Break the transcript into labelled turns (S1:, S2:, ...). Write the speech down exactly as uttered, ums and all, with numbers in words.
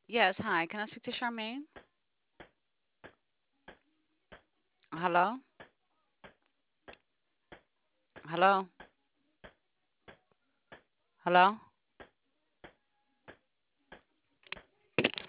S1: Yes, hi. Can I speak to Charmaine? Hello? Hello? Hello?